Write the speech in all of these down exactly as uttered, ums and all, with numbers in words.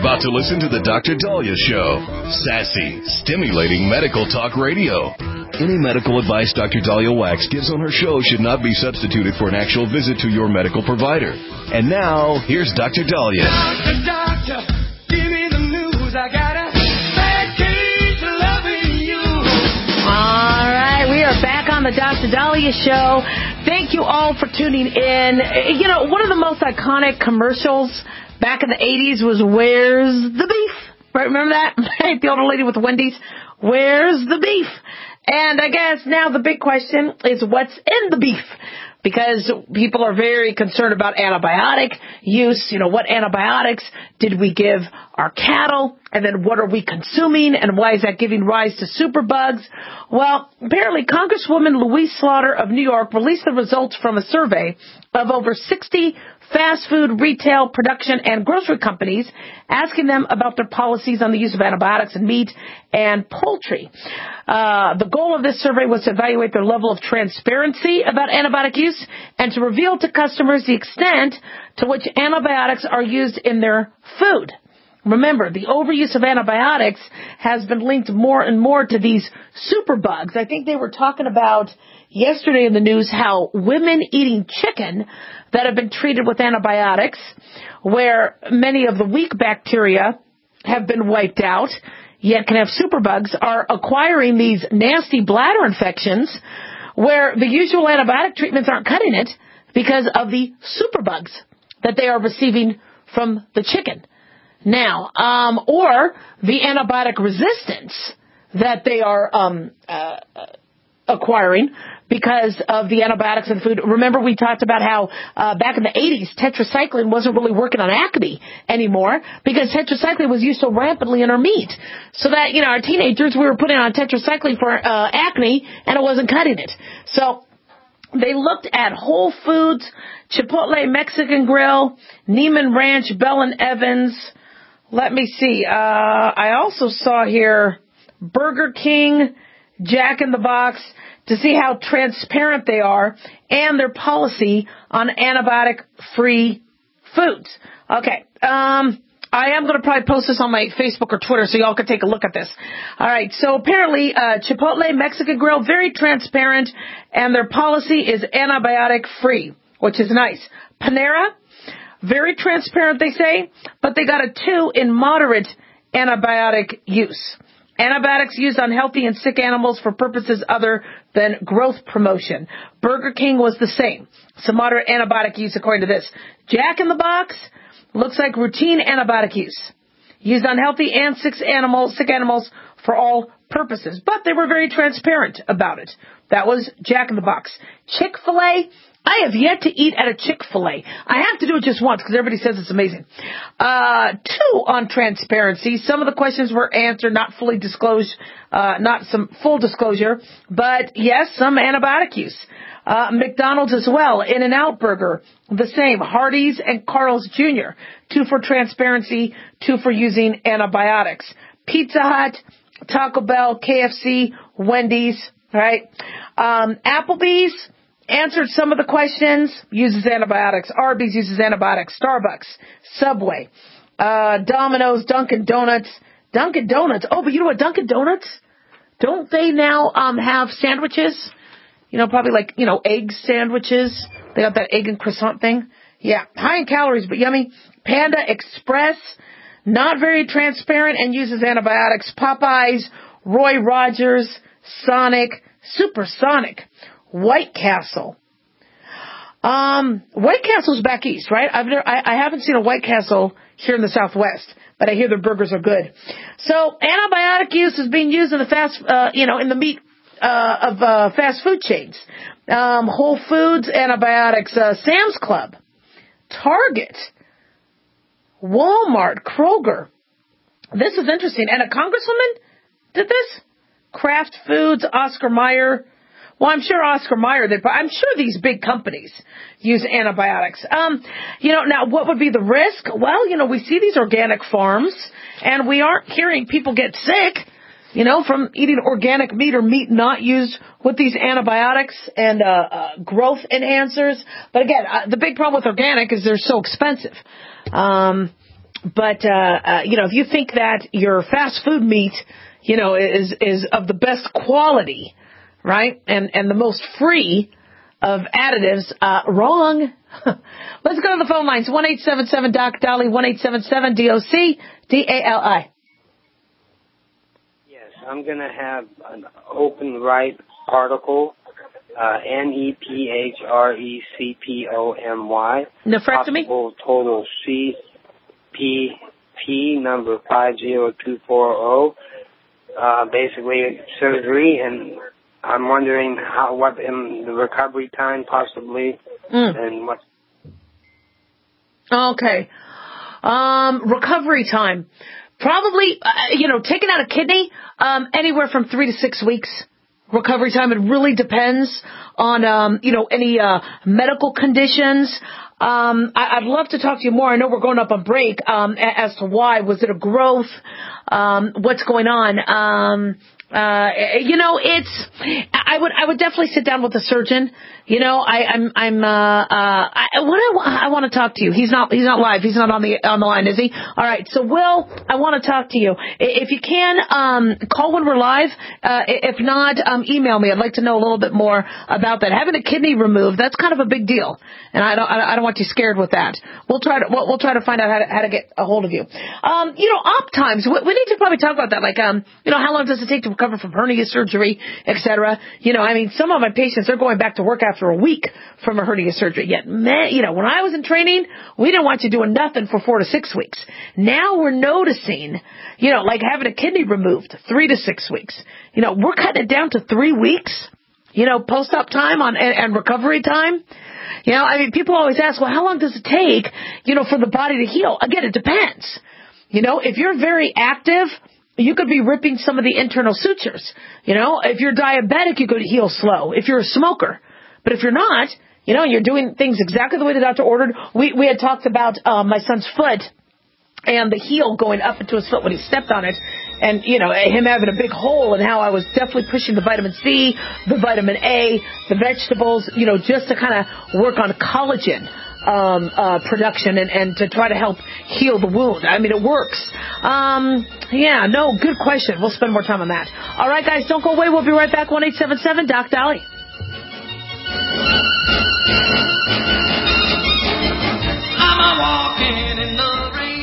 about to listen to the Doctor Dahlia Show. Sassy, stimulating medical talk radio. Any medical advice Doctor Dahlia Wax gives on her show should not be substituted for an actual visit to your medical provider. And now, here's Doctor Dahlia. Doctor, doctor, give me the news. I got a bad case of loving you. All right, we are back on the Doctor Dahlia Show. Thank you all for tuning in. You know, one of the most iconic commercials back in the eighties was Where's the Beef? Right, remember that? The older lady with Wendy's. Where's the beef? And I guess now the big question is what's in the beef? Because people are very concerned about antibiotic use. You know, what antibiotics did we give our cattle? And then what are we consuming? And why is that giving rise to superbugs? Well, apparently Congresswoman Louise Slaughter of New York released the results from a survey of over sixty fast food, retail, production, and grocery companies, asking them about their policies on the use of antibiotics in meat and poultry. Uh, the goal of this survey was to evaluate their level of transparency about antibiotic use and to reveal to customers the extent to which antibiotics are used in their food. Remember, the overuse of antibiotics has been linked more and more to these superbugs. I think they were talking about yesterday in the news how women eating chicken that have been treated with antibiotics, where many of the weak bacteria have been wiped out, yet can have superbugs, are acquiring these nasty bladder infections where the usual antibiotic treatments aren't cutting it because of the superbugs that they are receiving from the chicken. Now, um, or the antibiotic resistance that they are um, uh, acquiring because of the antibiotics in food. Remember, we talked about how uh, back in the eighties, tetracycline wasn't really working on acne anymore because tetracycline was used so rampantly in our meat. So that, you know, our teenagers, we were putting on tetracycline for uh, acne, and it wasn't cutting it. So they looked at Whole Foods, Chipotle Mexican Grill, Neiman Ranch, Bell and Evans. Let me see. Uh, I also saw here Burger King, Jack in the Box, to see how transparent they are and their policy on antibiotic-free foods. Okay. Um, I am going to probably post this on my Facebook or Twitter so y'all can take a look at this. All right. So apparently, uh, Chipotle Mexican Grill, very transparent, and their policy is antibiotic-free, which is nice. Panera, very transparent, they say, but they got a two in moderate antibiotic use. Antibiotics used on healthy and sick animals for purposes other than growth promotion. Burger King was the same. Some moderate antibiotic use according to this. Jack in the Box looks like routine antibiotic use. Used on healthy and sick animals, sick animals for all purposes. But they were very transparent about it. That was Jack in the Box. Chick-fil-A, I have yet to eat at a Chick-fil-A. I have to do it just once because everybody says it's amazing. Uh, two on transparency. Some of the questions were answered, not fully disclosed, uh, not some full disclosure, but yes, some antibiotic use. Uh, McDonald's as well. In-N-Out Burger, the same. Hardee's and Carl's Junior Two for transparency, two for using antibiotics. Pizza Hut, Taco Bell, K F C, Wendy's, right? Um, Applebee's answered some of the questions, uses antibiotics. Arby's uses antibiotics. Starbucks, Subway, uh, Domino's, Dunkin' Donuts. Dunkin' Donuts. Oh, but you know what? Dunkin' Donuts, don't they now um, have sandwiches? You know, probably like, you know, egg sandwiches. They got that egg and croissant thing. Yeah, high in calories, but yummy. Panda Express, not very transparent and uses antibiotics. Popeyes, Roy Rogers, Sonic, Supersonic. White Castle. Um, White Castle's back east, right? I've never, I, I haven't seen a White Castle here in the Southwest, but I hear their burgers are good. So antibiotic use is being used in the fast, uh, you know, in the meat uh, of uh, fast food chains. Um, Whole Foods, antibiotics. Uh, Sam's Club, Target, Walmart, Kroger. This is interesting. And a congresswoman did this. Kraft Foods, Oscar Mayer. Well, I'm sure Oscar Mayer, they, I'm sure these big companies use antibiotics. Um, you know, now what would be the risk? Well, you know, we see these organic farms and we aren't hearing people get sick, you know, from eating organic meat or meat not used with these antibiotics and uh, uh, growth enhancers. But again, uh, the big problem with organic is they're so expensive. Um, but, uh, uh, you know, if you think that your fast food meat, you know, is, is of the best quality, right, and, and the most free of additives, uh, wrong. Let's go to the phone lines. one eight seven seven D O C D A L I, one eight seven seven D O C D A L I. Yes, I'm going to have an open right particle, uh, N E P H R E C P O M Y. Nephrectomy? Possible total C P P number five zero two four zero. Uh, basically surgery, and I'm wondering how, what in the recovery time possibly, mm. and what. Okay. Um, recovery time. Probably, uh, you know, taking out a kidney, um, anywhere from three to six weeks. Recovery time, it really depends on, um, you know, any, uh, medical conditions. Um, I, I'd love to talk to you more. I know we're going up on break, um, as to why. Was it a growth? Um, what's going on? Um, uh, you know, it's, I would, I would definitely sit down with a surgeon. You know, I, I'm, I'm, uh, uh, I, what I, I want to talk to you. He's not, he's not live. He's not on the, on the line, is he? All right. So, Will, I want to talk to you. If you can, um, call when we're live. Uh, if not, um, email me. I'd like to know a little bit more about that. Having a kidney removed, that's kind of a big deal. And I don't, I don't want you scared with that. We'll try to, we'll, we'll try to find out how to, how to get a hold of you. Um, you know, op times, we, we need to probably talk about that. Like, um, you know, how long does it take to recover from hernia surgery, et cetera? You know, I mean, some of my patients, they're going back to work after a week from a hernia surgery. Yet, man, you know, when I was in training, we didn't want you doing nothing for four to six weeks. Now we're noticing, you know, like having a kidney removed, three to six weeks. You know, we're cutting it down to three weeks, you know, post-op time on and, and recovery time. You know, I mean, people always ask, well, how long does it take, you know, for the body to heal? Again, it depends. You know, if you're very active, you could be ripping some of the internal sutures. You know, if you're diabetic, you could heal slow. If you're a smoker. But if you're not, you know, you're doing things exactly the way the doctor ordered. We, we had talked about uh, my son's foot and the heel going up into his foot when he stepped on it. And, you know, him having a big hole, and how I was definitely pushing the vitamin C, the vitamin A, the vegetables, you know, just to kind of work on collagen um, uh, production and, and to try to help heal the wound. I mean, it works. Um, yeah, no, good question. We'll spend more time on that. All right, guys, don't go away. We'll be right back. one eight seven seven Doc Dolly. I'm a walking in the rain.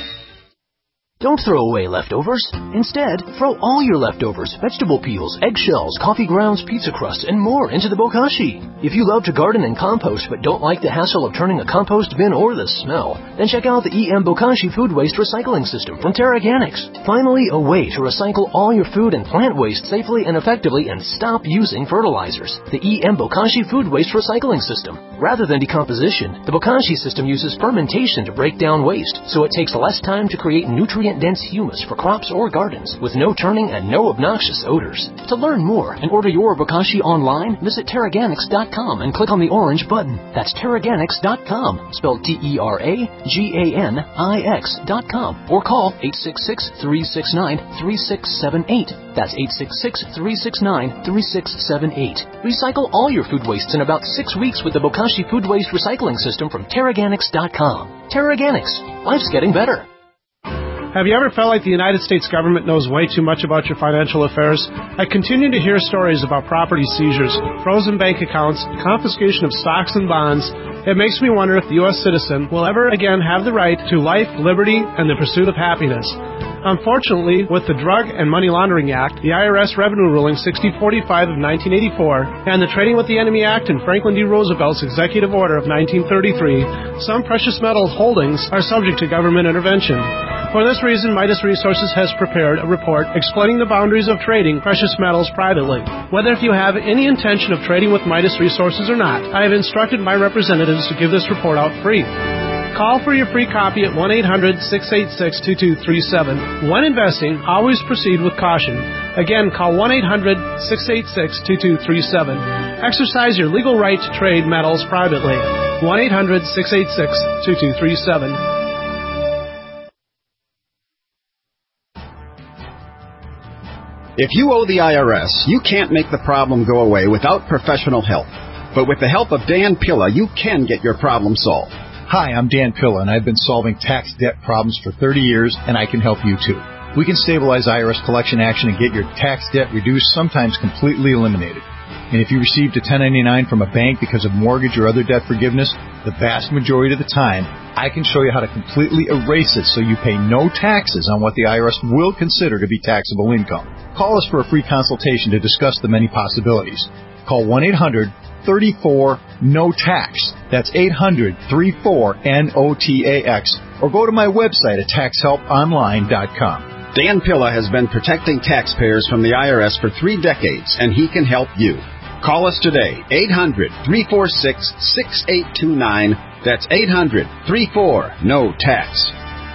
Don't throw away leftovers. Instead, throw all your leftovers, vegetable peels, eggshells, coffee grounds, pizza crust, and more into the bokashi. If you love to garden and compost but don't like the hassle of turning a compost bin or the smell, then check out the E M Bokashi Food Waste Recycling System from Terraganics. Finally, a way to recycle all your food and plant waste safely and effectively and stop using fertilizers. The E M Bokashi Food Waste Recycling System. Rather than decomposition, the Bokashi system uses fermentation to break down waste, so it takes less time to create nutrient-dense humus for crops or gardens, with no turning and no obnoxious odors. To learn more and order your Bokashi online, visit Terraganics dot com and click on the orange button. That's Terraganics dot com, spelled T E R A G A N I X dot com, or call eight six six, three six nine, three six seven eight. That's eight six six, three six nine, three six seven eight. Recycle all your food wastes in about six weeks with the Bokashi Food Waste Recycling System from Terraganics dot com. Terraganics. Life's getting better. Have you ever felt like the United States government knows way too much about your financial affairs? I continue to hear stories about property seizures, frozen bank accounts, confiscation of stocks and bonds. It makes me wonder if the U S citizen will ever again have the right to life, liberty, and the pursuit of happiness. Unfortunately, with the Drug and Money Laundering Act, the I R S Revenue Ruling sixty forty-five of nineteen eighty-four, and the Trading with the Enemy Act and Franklin D. Roosevelt's Executive Order of nineteen thirty-three, some precious metals holdings are subject to government intervention. For this reason, Midas Resources has prepared a report explaining the boundaries of trading precious metals privately. Whether if you have any intention of trading with Midas Resources or not, I have instructed my representatives to give this report out free. Call for your free copy at one eight hundred, six eight six, two two three seven. When investing, always proceed with caution. Again, call one eight hundred, six eight six, two two three seven. Exercise your legal right to trade metals privately. one eight hundred, six eight six, two two three seven. If you owe the I R S, you can't make the problem go away without professional help. But with the help of Dan Pilla, you can get your problem solved. Hi, I'm Dan Pilla, and I've been solving tax debt problems for thirty years, and I can help you too. We can stabilize I R S collection action and get your tax debt reduced, sometimes completely eliminated. And if you received a ten ninety-nine from a bank because of mortgage or other debt forgiveness, the vast majority of the time, I can show you how to completely erase it so you pay no taxes on what the I R S will consider to be taxable income. Call us for a free consultation to discuss the many possibilities. Call one eight hundred thirty-four N O T A X. That's eight hundred thirty-four N O T A X. Or go to my website at tax help online dot com. Dan Pilla has been protecting taxpayers from the I R S for three decades, and he can help you. Call us today, eight hundred three four six six eight two nine. That's eight hundred thirty-four N O T A X.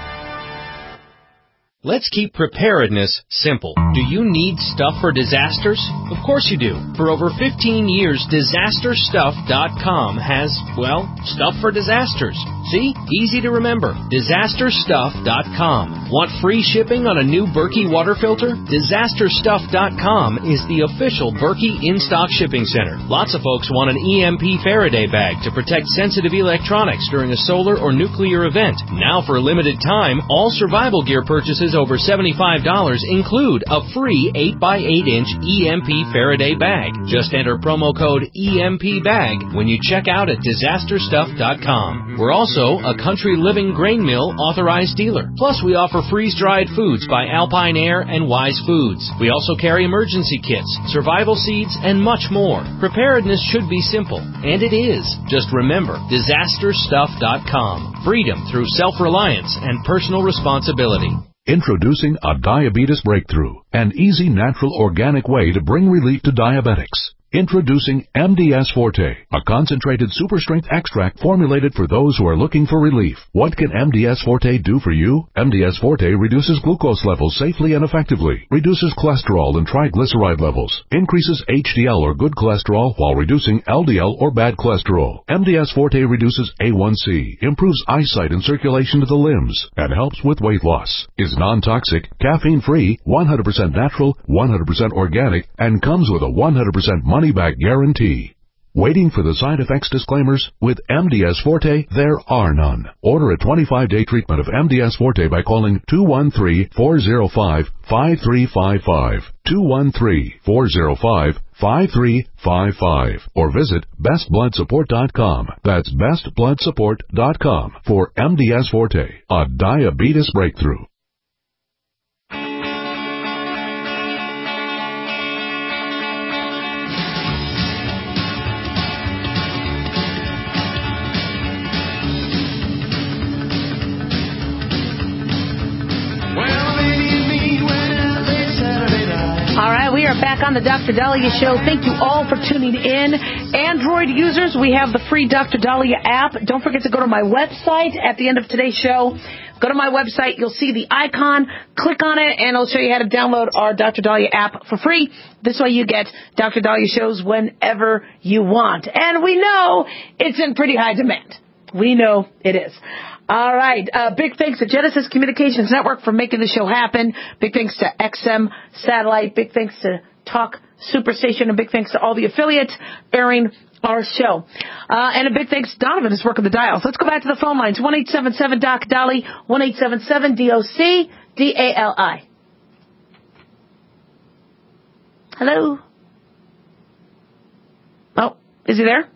Let's keep preparedness simple. Do you need stuff for disasters? Of course you do. For over fifteen years, disaster stuff dot com has, well, stuff for disasters. See? Easy to remember. disaster stuff dot com. Want free shipping on a new Berkey water filter? disaster stuff dot com is the official Berkey in-stock shipping center. Lots of folks want an E M P Faraday bag to protect sensitive electronics during a solar or nuclear event. Now for a limited time, all survival gear purchases over seventy-five dollars include a free eight by eight inch E M P Faraday bag. Just enter promo code E M P bag when you check out at disaster stuff dot com. We're also a Country Living Grain Mill authorized dealer. Plus, we offer freeze-dried foods by Alpine Air and Wise Foods. We also carry emergency kits, survival seeds, and much more. Preparedness should be simple, and it is. Just remember, disaster stuff dot com. Freedom through self-reliance and personal responsibility. Introducing a diabetes breakthrough, an easy, natural, organic way to bring relief to diabetics. Introducing M D S Forte, a concentrated super-strength extract formulated for those who are looking for relief. What can M D S Forte do for you? M D S Forte reduces glucose levels safely and effectively, reduces cholesterol and triglyceride levels, increases H D L or good cholesterol while reducing L D L or bad cholesterol. M D S Forte reduces A one C, improves eyesight and circulation to the limbs, and helps with weight loss. Is non-toxic, caffeine-free, one hundred percent natural, one hundred percent organic, and comes with a one hundred percent money-back guarantee. Waiting for the side effects disclaimers? With M D S Forte, there are none. Order a twenty-five day treatment of M D S Forte by calling two one three, four zero five, five three five five, two one three, four zero five, five three five five, or visit best blood support dot com. That's best blood support dot com for M D S Forte, a diabetes breakthrough. All right, we are back on the Doctor Dahlia Show. Thank you all for tuning in. Android users, we have the free Doctor Dahlia app. Don't forget to go to my website at the end of today's show. Go to my website. You'll see the icon. Click on it, and it'll show you how to download our Doctor Dahlia app for free. This way you get Doctor Dahlia shows whenever you want. And we know it's in pretty high demand. We know it is. All right. Uh, big thanks to Genesis Communications Network for making the show happen. Big thanks to X M Satellite. Big thanks to Talk Superstation. And big thanks to all the affiliates airing our show. Uh, and a big thanks to Donovan who's working the dials. Let's go back to the phone lines. one eight seven seven D O C D A L I, one eight seven seven D O C D A L I. Hello? Oh, is he there?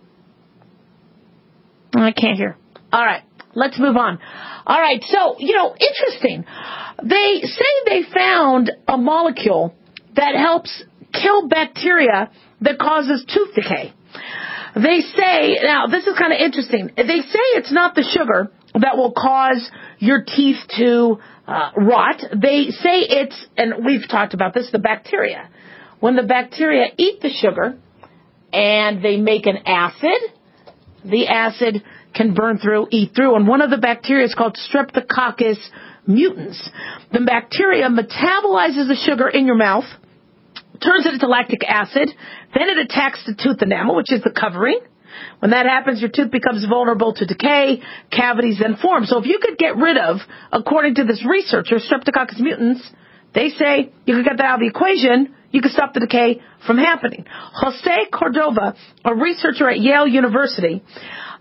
I can't hear. All right. Let's move on. All right. So, you know, interesting. They say they found a molecule that helps kill bacteria that causes tooth decay. They say, now, this is kind of interesting. They say it's not the sugar that will cause your teeth to uh, rot. They say it's, and we've talked about this, the bacteria. When the bacteria eat the sugar and they make an acid, the acid can burn through, eat through. And one of the bacteria is called Streptococcus mutans. The bacteria metabolizes the sugar in your mouth, turns it into lactic acid, then it attacks the tooth enamel, which is the covering. When that happens, your tooth becomes vulnerable to decay, cavities then form. So if you could get rid of, according to this researcher, Streptococcus mutans, they say you could get that out of the equation, you could stop the decay from happening. Jose Cordova, a researcher at Yale University,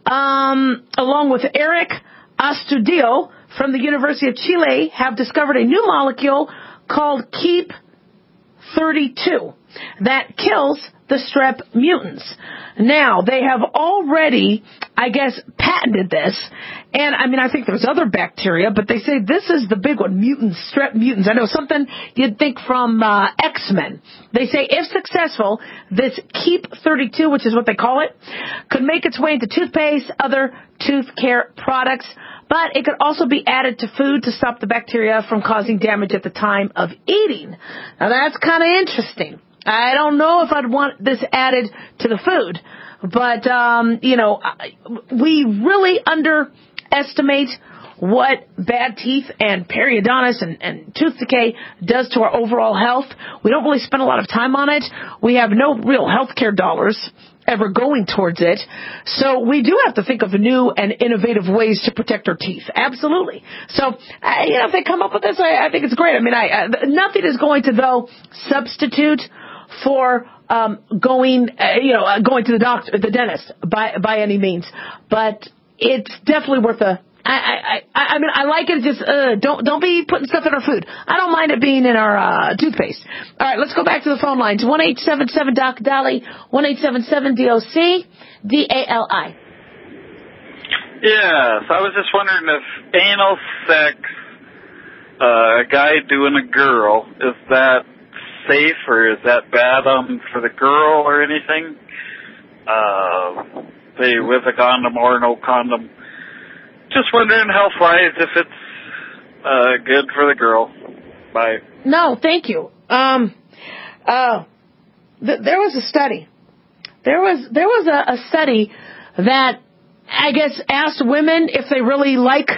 um, along with Eric Astudillo from the University of Chile, have discovered a new molecule called Keep thirty-two that kills the strep mutans. Now, they have already, I guess, patented this. And, I mean, I think there's other bacteria, but they say this is the big one, mutants, strep mutants. I know something you'd think from uh, X-Men. They say if successful, this Keep thirty-two, which is what they call it, could make its way into toothpaste, other tooth care products, but it could also be added to food to stop the bacteria from causing damage at the time of eating. Now, that's kind of interesting. I don't know if I'd want this added to the food, but, um, you know, we really underestimate what bad teeth and periodontist and, and tooth decay does to our overall health. We don't really spend a lot of time on it. We have no real health care dollars ever going towards it. So we do have to think of new and innovative ways to protect our teeth. Absolutely. So, uh, you know, if they come up with this, I, I think it's great. I mean, I, uh, nothing is going to, though, substitute for um, going, uh, you know, uh, going to the doctor, the dentist by by any means. But it's definitely worth a. I I I, I mean, I like it. Just uh, don't don't be putting stuff in our food. I don't mind it being in our uh, toothpaste. All right, let's go back to the phone lines. One eight seven seven Doc Dolly, one eight seven seven D O C D A L I. Yes, I was just wondering if anal sex, uh, a guy doing a girl, is that safe or is that bad um, for the girl or anything? Uh, say with a condom or no condom. Just wondering health-wise if it's uh, good for the girl. Bye. No, thank you. Um, uh, th- there was a study. There was there was a, a study that I guess asked women if they really like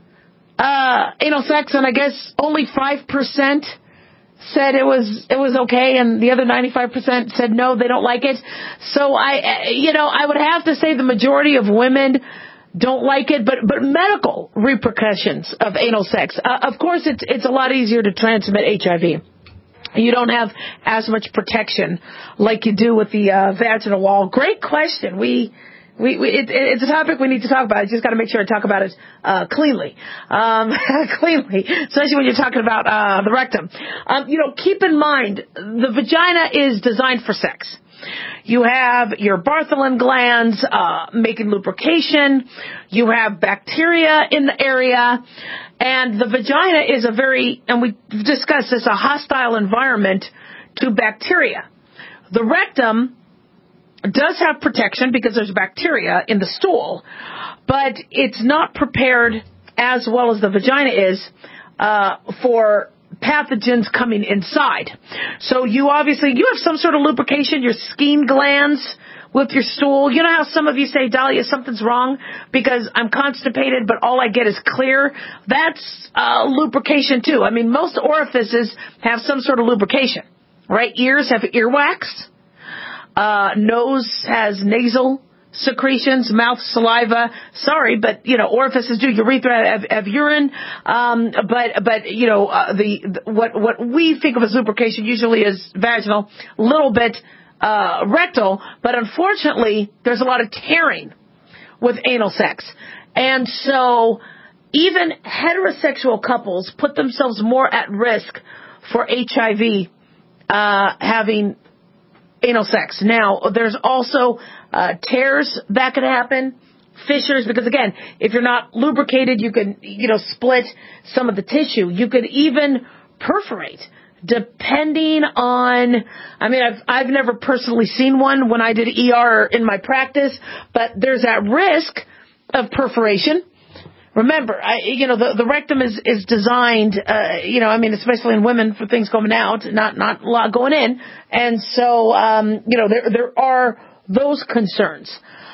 uh, anal sex, and I guess only five percent said it was it was okay, and the other ninety-five percent said no, they don't like it. So I, you know, I would have to say the majority of women don't like it, but but medical repercussions of anal sex. Uh, of course, it's it's a lot easier to transmit H I V. You don't have as much protection like you do with the uh, vaginal wall. Great question. We. We, we it, it's a topic we need to talk about. I just got to make sure I talk about it uh, cleanly, um, cleanly, especially when you're talking about uh, the rectum. Um, you know, keep in mind the vagina is designed for sex. You have your Bartholin glands uh, making lubrication. You have bacteria in the area, and the vagina is a very, and we discussed this, a hostile environment to bacteria. The rectum does have protection because there's bacteria in the stool, but it's not prepared as well as the vagina is uh, for pathogens coming inside. So you obviously, you have some sort of lubrication, your skin glands with your stool. You know how some of you say, Dahlia, something's wrong because I'm constipated, but all I get is clear? That's uh, lubrication too. I mean, most orifices have some sort of lubrication, right? Ears have earwax. Uh, nose has nasal secretions, mouth, saliva. Sorry, but, you know, orifices do. Urethra have, have urine. Um, but, but, you know, uh, the, the, what, what we think of as lubrication usually is vaginal, a little bit, uh, rectal. But unfortunately, there's a lot of tearing with anal sex. And so even heterosexual couples put themselves more at risk for H I V, uh, having anal sex. Now, there's also uh, tears that could happen, fissures, because again, if you're not lubricated, you can, you know, split some of the tissue. You could even perforate, depending on, I mean, I've, I've never personally seen one when I did E R in my practice, but there's that risk of perforation. Remember, I, you know, the, the rectum is, is designed, uh, you know, I mean, especially in women for things coming out, not, not a lot going in. And so, um, you know, there, there are those concerns.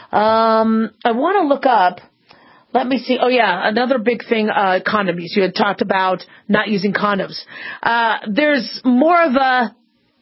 Um, I want to look up, let me see. Oh yeah, another big thing, uh, condom use. You had talked about not using condoms. Uh, there's more of a,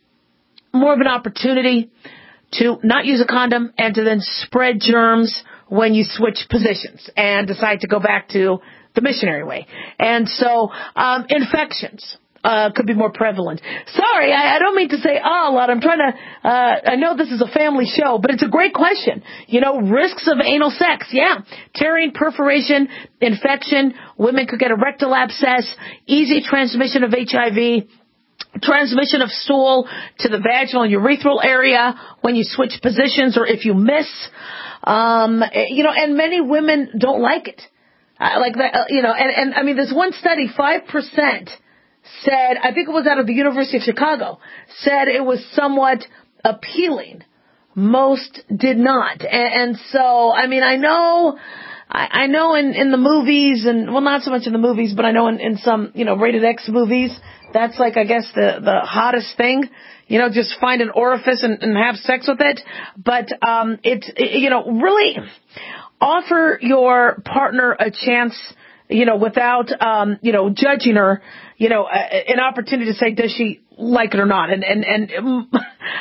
more of an opportunity to not use a condom and to then spread germs when you switch positions and decide to go back to the missionary way. And so, um, infections. uh, could be more prevalent. Sorry, I, I don't mean to say ah a lot. I'm trying to, uh, I know this is a family show, but it's a great question. You know, risks of anal sex. Yeah. Tearing, perforation, infection. Women could get a rectal abscess, easy transmission of H I V, transmission of stool to the vaginal and urethral area when you switch positions or if you miss. Um, you know, and many women don't like it. Uh, like that, uh, you know, and, and I mean, there's one study, five percent said, I think it was out of the University of Chicago, said it was somewhat appealing. Most did not. And, and so, I mean, I know, I, I know in, in the movies and, well, not so much in the movies, but I know in, in some, you know, rated X movies, that's like, I guess, the, the hottest thing. You know, just find an orifice and, and have sex with it. But, um, it's, it, you know, really offer your partner a chance, you know, without, um, you know, judging her, you know, uh, an opportunity to say, does she like it or not? And, and, and um,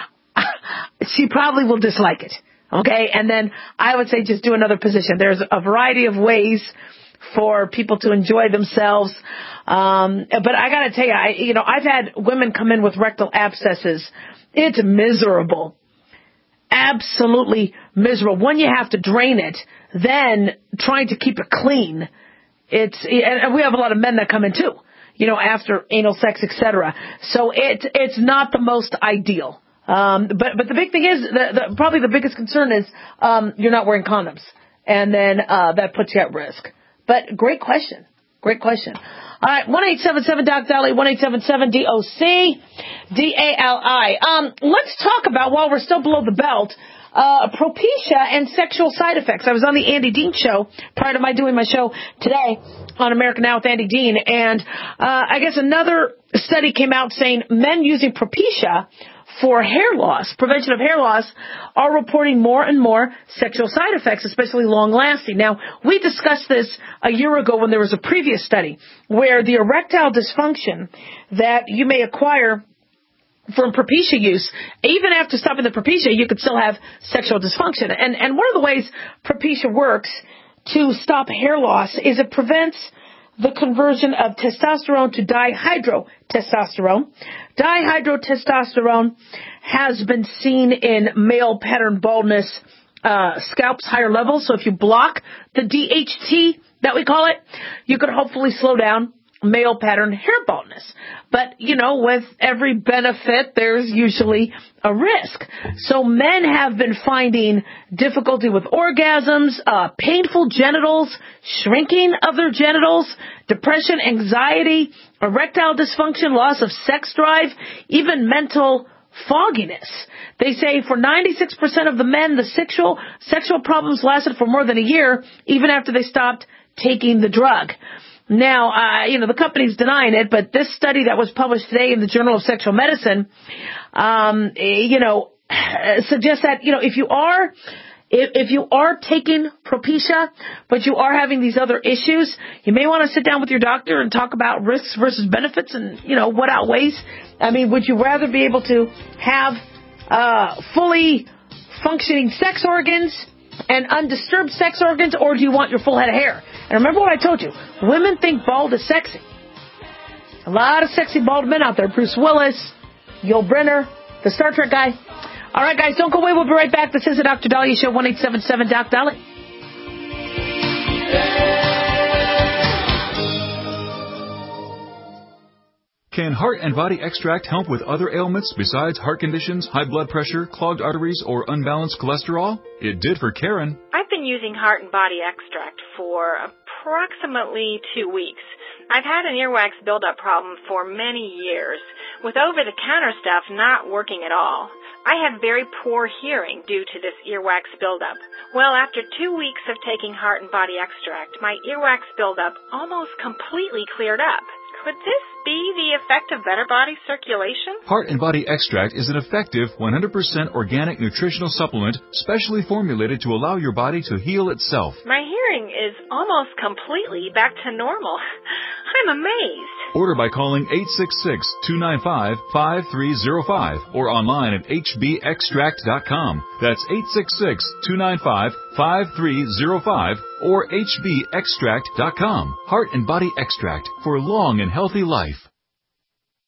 she probably will dislike it. Okay. And then I would say just do another position. There's a variety of ways for people to enjoy themselves. Um, but I gotta tell you, I, you know, I've had women come in with rectal abscesses. It's miserable. Absolutely miserable. When you have to drain it, then trying to keep it clean. It's, and we have a lot of men that come in too, you know, after anal sex, et cetera. So it, it's not the most ideal. Um, but, but the big thing is, the, the, probably the biggest concern is, um, you're not wearing condoms. And then, uh, that puts you at risk. But great question. Great question. All right, one eight seven seven Doc Dali, one eight seven seven D O C D A L I. Um, let's talk about, while we're still below the belt, uh, Propecia and sexual side effects. I was on the Andy Dean show prior to my doing my show today on American Now with Andy Dean, and uh, I guess another study came out saying men using Propecia for hair loss, prevention of hair loss, are reporting more and more sexual side effects, especially long-lasting. Now, we discussed this a year ago when there was a previous study where the erectile dysfunction that you may acquire from Propecia use, even after stopping the Propecia, you could still have sexual dysfunction. And, and one of the ways Propecia works to stop hair loss is it prevents the conversion of testosterone to dihydrotestosterone. Dihydrotestosterone has been seen in male pattern baldness, uh, scalps higher levels. So if you block the D H T that we call it, you could hopefully slow down male pattern hair baldness. But, you know, with every benefit, there's usually a risk. So men have been finding difficulty with orgasms, uh, painful genitals, shrinking of their genitals, depression, anxiety, erectile dysfunction, loss of sex drive, even mental fogginess. They say for ninety-six percent of the men, the sexual, sexual problems lasted for more than a year, even after they stopped taking the drug. Now, uh, you know, the company's denying it, but this study that was published today in the Journal of Sexual Medicine, um, you know, suggests that, you know, if you are, if, if you are taking Propecia, but you are having these other issues, you may want to sit down with your doctor and talk about risks versus benefits and, you know, what outweighs. I mean, would you rather be able to have, uh, fully functioning sex organs and undisturbed sex organs, or do you want your full head of hair? And remember what I told you. Women think bald is sexy. A lot of sexy bald men out there. Bruce Willis, Yul Brynner, the Star Trek guy. All right, guys, don't go away. We'll be right back. This is the Doctor Dahlia Show, one eight seven seven Doc Dali. Can Heart and Body Extract help with other ailments besides heart conditions, high blood pressure, clogged arteries, or unbalanced cholesterol? It did for Karen. I've been using Heart and Body Extract for approximately two weeks. I've had an earwax buildup problem for many years, with over-the-counter stuff not working at all. I had very poor hearing due to this earwax buildup. Well, after two weeks of taking Heart and Body Extract, my earwax buildup almost completely cleared up. Could this be the effect of better body circulation? Heart and Body Extract is an effective one hundred percent organic nutritional supplement specially formulated to allow your body to heal itself. My hearing is almost completely back to normal. I'm amazed. Order by calling eight six six, two nine five, five three zero five or online at h b extract dot com. That's eight six six, two nine five, five three zero five or h b extract dot com. Heart and Body Extract for long and healthy life.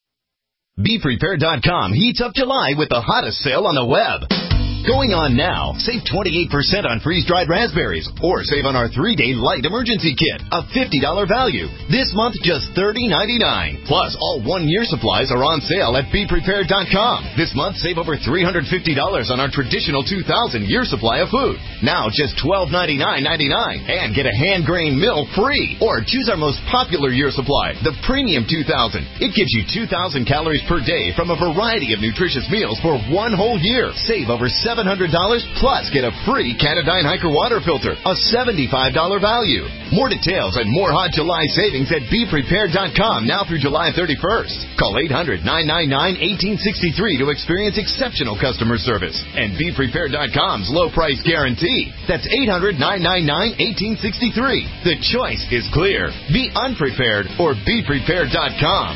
Be Prepared dot com heats up July with the hottest sale on the web. Going on now. Save twenty-eight percent on freeze-dried raspberries or save on our three-day light emergency kit, a fifty dollars value. This month, just thirty ninety-nine. Plus, all one-year supplies are on sale at Be Prepared dot com. This month, save over three hundred fifty dollars on our traditional two thousand year supply of food. Now, just twelve ninety-nine ninety-nine. And get a hand-grained mill free. Or choose our most popular year supply, the Premium two thousand. It gives you two thousand calories per day from a variety of nutritious meals for one whole year. Save over seven hundred dollars plus get a free Canadyne Hiker water filter, a seventy-five dollars value. More details and more hot July savings at Be Prepared dot com now through July thirty-first. Call eight hundred nine nine nine one eight six three to experience exceptional customer service and Be Prepared dot com's low price guarantee. That's eight hundred nine nine nine one eight six three. The choice is clear. Be unprepared or Be Prepared dot com.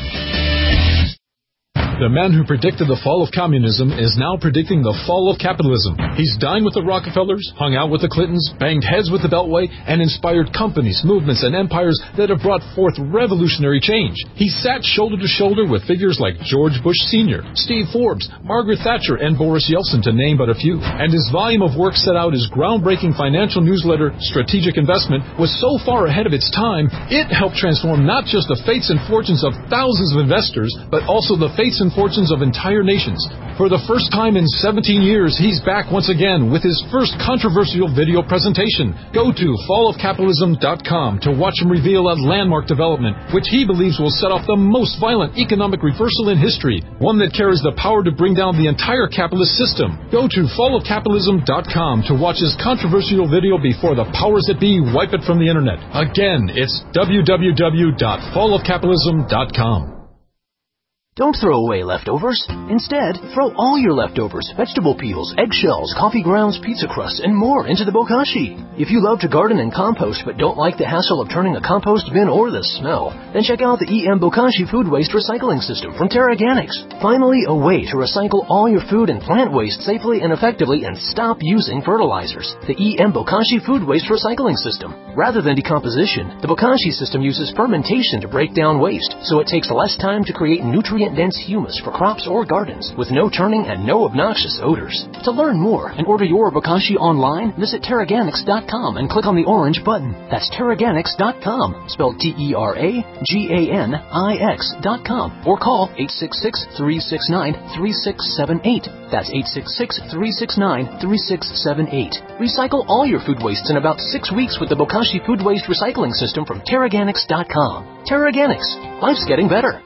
The man who predicted the fall of communism is now predicting the fall of capitalism. He's dined with the Rockefellers, hung out with the Clintons, banged heads with the Beltway, and inspired companies, movements, and empires that have brought forth revolutionary change. He sat shoulder to shoulder with figures like George Bush Senior, Steve Forbes, Margaret Thatcher, and Boris Yeltsin, to name but a few. And his volume of work set out his groundbreaking financial newsletter, Strategic Investment, was so far ahead of its time, it helped transform not just the fates and fortunes of thousands of investors, but also the fates and fortunes of entire nations. For the first time in seventeen years, he's back once again with his first controversial video presentation. Go to fall of capitalism dot com to watch him reveal a landmark development, which he believes will set off the most violent economic reversal in history, one that carries the power to bring down the entire capitalist system. Go to fall of capitalism dot com to watch his controversial video before the powers that be wipe it from the internet. Again, it's w w w dot fall of capitalism dot com. Don't throw away leftovers. Instead, throw all your leftovers, vegetable peels, eggshells, coffee grounds, pizza crusts, and more into the bokashi. If you love to garden and compost but don't like the hassle of turning a compost bin or the smell, then check out the E M Bokashi Food Waste Recycling System from TerraGanix. Finally, a way to recycle all your food and plant waste safely and effectively and stop using fertilizers. The E M Bokashi Food Waste Recycling System. Rather than decomposition, the Bokashi system uses fermentation to break down waste, so it takes less time to create nutrient-dense humus for crops or gardens, with no turning and no obnoxious odors. To learn more and order your Bokashi online, visit Terraganix dot com and click on the orange button. That's Terraganix dot com, spelled T E R A G A N I X dot com, or call eight six six, three six nine, three six seven eight. That's eight six six, three six nine, three six seven eight. Recycle all your food wastes in about six weeks with the Bokashi Food Waste Recycling System from Terraganix dot com. Terraganix. Life's getting better.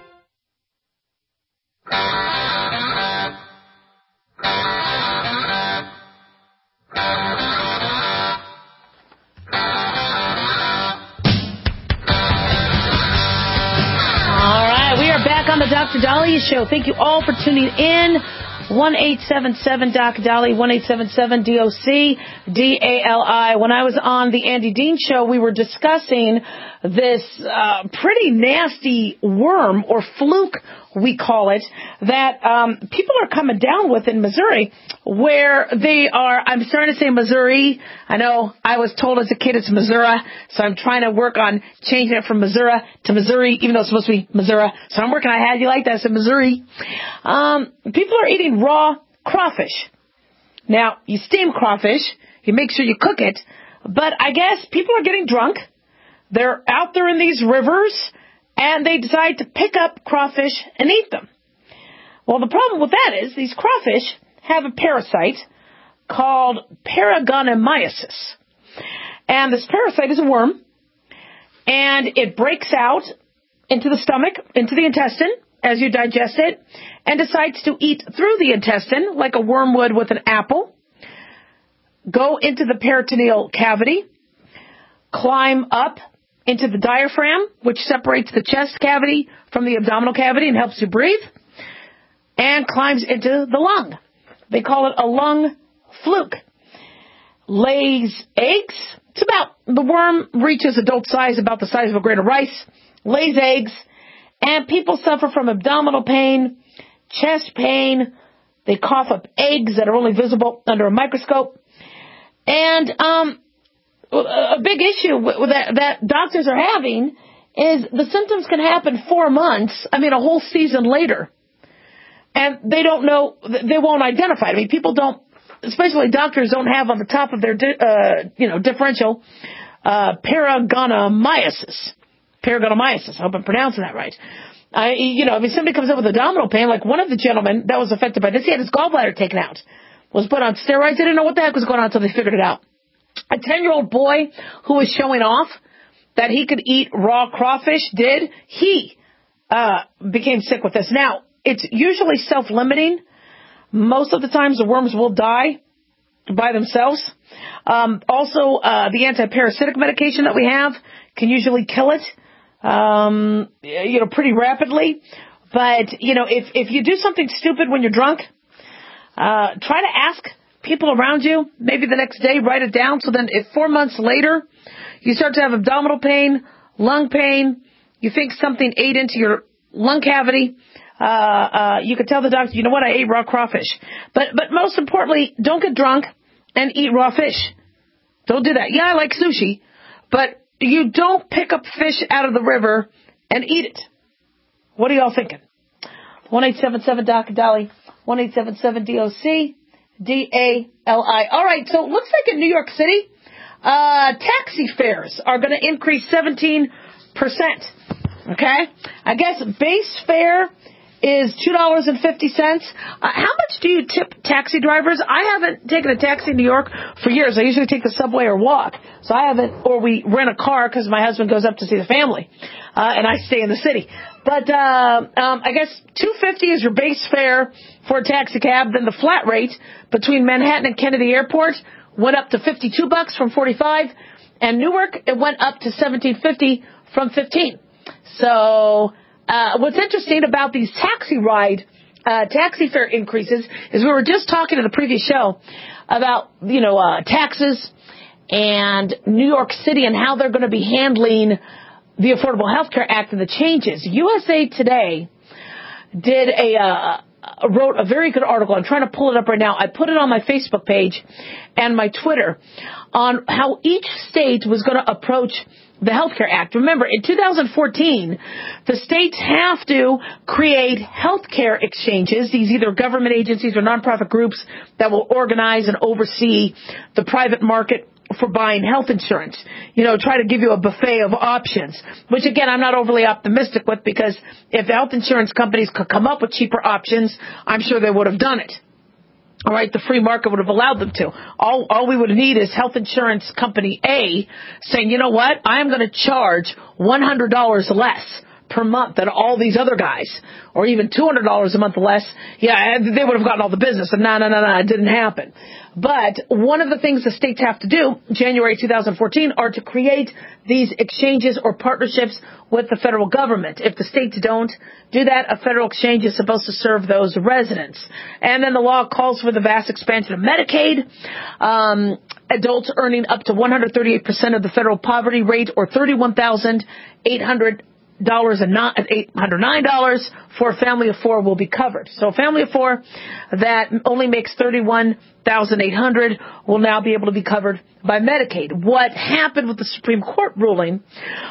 On the Doctor Dahlia Show. Thank you all for tuning in. one eight seven seven Doc Dahlia, one eight seven seven D O C D A L I. When I was on the Andy Dean Show, we were discussing this uh, pretty nasty worm, or fluke, we call it, that um, people are coming down with in Missouri, where they are, I'm starting to say Missouri. I know I was told as a kid it's Missouri, so I'm trying to work on changing it from Missouri to Missouri, even though it's supposed to be Missouri. So I'm working, I had you like that, I said Missouri. Um, people are eating raw crawfish. Now, you steam crawfish, you make sure you cook it, but I guess people are getting drunk. They're out there in these rivers, and they decide to pick up crawfish and eat them. Well, the problem with that is these crawfish have a parasite called Paragonimiasis. And this parasite is a worm, and it breaks out into the stomach, into the intestine, as you digest it, and decides to eat through the intestine like a worm would with an apple, go into the peritoneal cavity, climb up into the diaphragm, which separates the chest cavity from the abdominal cavity and helps you breathe, and climbs into the lung. They call it a lung fluke. Lays eggs. It's about, the worm reaches adult size, about the size of a grain of rice, lays eggs, and people suffer from abdominal pain, chest pain. They cough up eggs that are only visible under a microscope. And um, a big issue with that, that doctors are having is the symptoms can happen four months, I mean a whole season later. and they don't know, they won't identify it. I mean, people don't, especially doctors, don't have on the top of their, uh, you know, differential uh, paragonamyces. Paragonamyces. I hope I'm pronouncing that right. I, you know, I mean, somebody comes up with abdominal pain, like one of the gentlemen that was affected by this, he had his gallbladder taken out, was put on steroids. They didn't know what the heck was going on until they figured it out. A ten-year-old boy who was showing off that he could eat raw crawfish did. He uh, became sick with this. Now, it's usually self-limiting. Most of the times the worms will die by themselves. Um, also, uh, the anti-parasitic medication that we have can usually kill it, um, you know, pretty rapidly. But, you know, if, if you do something stupid when you're drunk, uh, try to ask people around you, maybe the next day, write it down. So then if four months later you start to have abdominal pain, lung pain, you think something ate into your lung cavity, uh, uh, you could tell the doctor, you know what, I ate raw crawfish. But, but most importantly, don't get drunk and eat raw fish. Don't do that. Yeah, I like sushi, but you don't pick up fish out of the river and eat it. What are y'all thinking? one eight seven seven D O C Dolly, one eight seven seven D O C D A L I. All right, so it looks like in New York City, uh, taxi fares are going to increase seventeen percent. Okay? I guess base fare is two dollars and fifty cents. Uh, how much do you tip taxi drivers? I haven't taken a taxi in New York for years. I usually take the subway or walk. So I haven't, or we rent a car because my husband goes up to see the family, uh, and I stay in the city. But uh, um, I guess two dollars and fifty cents is your base fare for a taxi cab. Then the flat rate between Manhattan and Kennedy Airport went up to fifty-two bucks from forty-five, and Newark it went up to seventeen fifty from fifteen. So uh, what's interesting about these taxi ride uh, taxi fare increases is we were just talking in the previous show about you know uh, taxes and New York City and how they're going to be handling the Affordable Health Care Act and the changes. U S A Today did a uh, wrote a very good article. I'm trying to pull it up right now. I put it on my Facebook page and my Twitter on how each state was going to approach the Health Care Act. Remember, in two thousand fourteen, the states have to create health care exchanges, these either government agencies or nonprofit groups that will organize and oversee the private market for buying health insurance. You know, try to give you a buffet of options, which again, I'm not overly optimistic with, because if the health insurance companies could come up with cheaper options, I'm sure they would have done it. All right, the free market would have allowed them to. All, all we would need is health insurance company A saying, you know what, I'm going to charge one hundred dollars less per month than all these other guys, or even two hundred dollars a month less. Yeah, they would have gotten all the business. And no, no, no, no, it didn't happen. But one of the things the states have to do, January two thousand fourteen, are to create these exchanges or partnerships with the federal government. If the states don't do that, a federal exchange is supposed to serve those residents. And then the law calls for the vast expansion of Medicaid. Um, adults earning up to one hundred thirty-eight percent of the federal poverty rate, or thirty-one thousand eight hundred dollars and not eight hundred nine dollars for a family of four will be covered. So a family of four that only makes thirty-one thousand eight hundred dollars will now be able to be covered by Medicaid. What happened with the Supreme Court ruling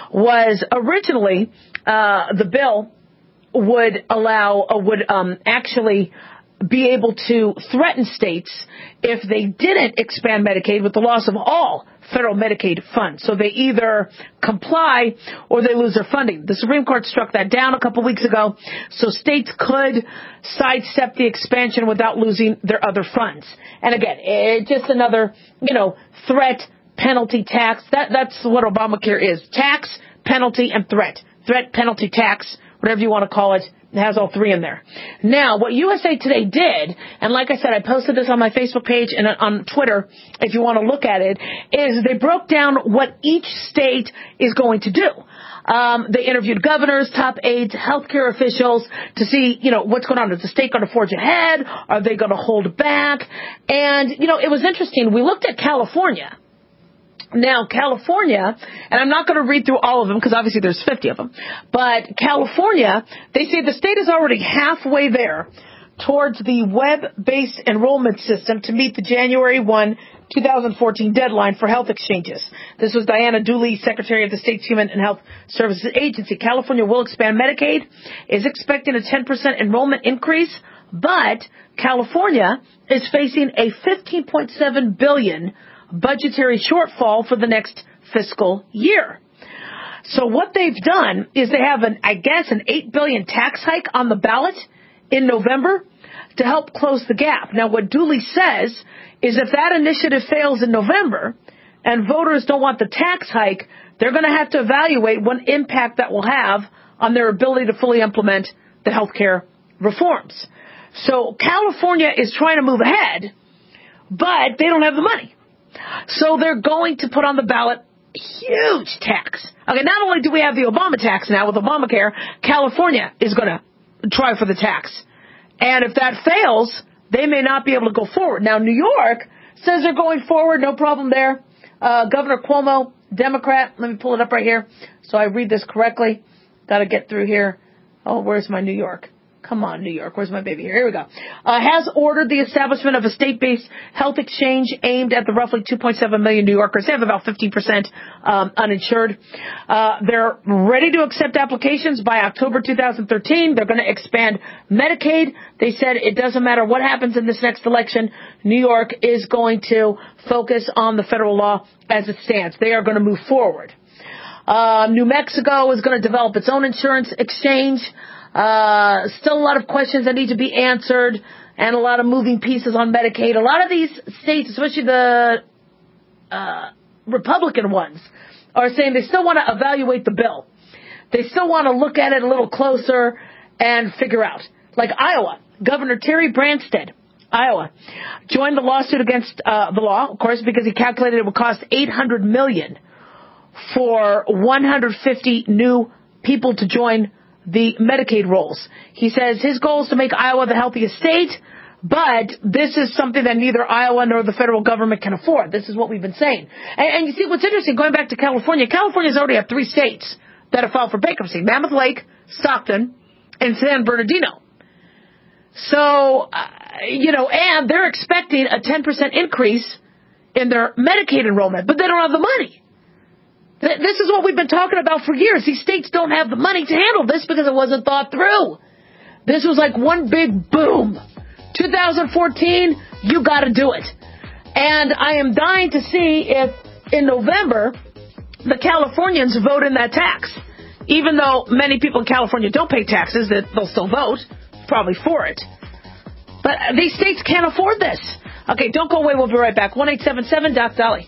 was originally uh, the bill would allow, or would um, actually be able to threaten states if they didn't expand Medicaid with the loss of all federal Medicaid funds. So they either comply or they lose their funding. The Supreme Court struck that down a couple weeks ago, so states could sidestep the expansion without losing their other funds. And again, it's just another, you know, threat, penalty, tax. That, that's what Obamacare is. Tax, penalty, and threat. Threat, penalty, tax, whatever you want to call it. It has all three in there. Now, what U S A Today did, and like I said, I posted this on my Facebook page and on Twitter if you want to look at it, is they broke down what each state is going to do. Um, they interviewed governors, top aides, healthcare officials to see, you know, what's going on. Is the state going to forge ahead? Are they going to hold back? And, you know, it was interesting. We looked at California. Now, California, and I'm not going to read through all of them because obviously there's fifty of them, but California, they say the state is already halfway there towards the web-based enrollment system to meet the January first, twenty fourteen deadline for health exchanges. This was Diana Dooley, Secretary of the State's Human and Health Services Agency. California will expand Medicaid, is expecting a ten percent enrollment increase But California is facing a fifteen point seven billion dollars budgetary shortfall for the next fiscal year. So what they've done is they have, an, I guess, an eight billion dollars tax hike on the ballot in November to help close the gap. Now, what Dooley says is if that initiative fails in November and voters don't want the tax hike, they're going to have to evaluate what impact that will have on their ability to fully implement the health care reforms. So California is trying to move ahead, but they don't have the money. So they're going to put on the ballot huge tax. Okay, not only do we have the Obama tax now with Obamacare, California is going to try for the tax. And if that fails, they may not be able to go forward. Now, New York says they're going forward, no problem there. Uh, Governor Cuomo, Democrat, let me pull it up right here so I read this correctly. Got to get through here. Oh, where's my New York? Come on, New York. Where's my baby? Here, here we go. Uh, has ordered the establishment of a state-based health exchange aimed at the roughly two point seven million New Yorkers. They have about fifteen percent um, uninsured. Uh, they're ready to accept applications by October two thousand thirteen. They're going to expand Medicaid. They said it doesn't matter what happens in this next election. New York is going to focus on the federal law as it stands. They are going to move forward. Uh, New Mexico is going to develop its own insurance exchange. Uh, still a lot of questions that need to be answered and a lot of moving pieces on Medicaid. A lot of these states, especially the uh, Republican ones, are saying they still want to evaluate the bill. They still want to look at it a little closer and figure out. Like Iowa, Governor Terry Branstad, Iowa, joined the lawsuit against uh, the law, of course, because he calculated it would cost eight hundred million dollars for one hundred fifty new people to join the Medicaid rolls. He says his goal is to make Iowa the healthiest state, but this is something that neither Iowa nor the federal government can afford. This is what we've been saying. And, and you see what's interesting, going back to California, California's already had three states that have filed for bankruptcy: Mammoth Lake, Stockton, and San Bernardino. So, uh, you know, and they're expecting a ten percent increase in their Medicaid enrollment, but they don't have the money. This is what we've been talking about for years. These states don't have the money to handle this because it wasn't thought through. This was like one big boom. two thousand fourteen, you got to do it. And I am dying to see if in November the Californians vote in that tax. Even though many people in California don't pay taxes, that they'll still vote, probably for it. But these states can't afford this. Okay, don't go away. We'll be right back. one eight seven seven Doc Dolly.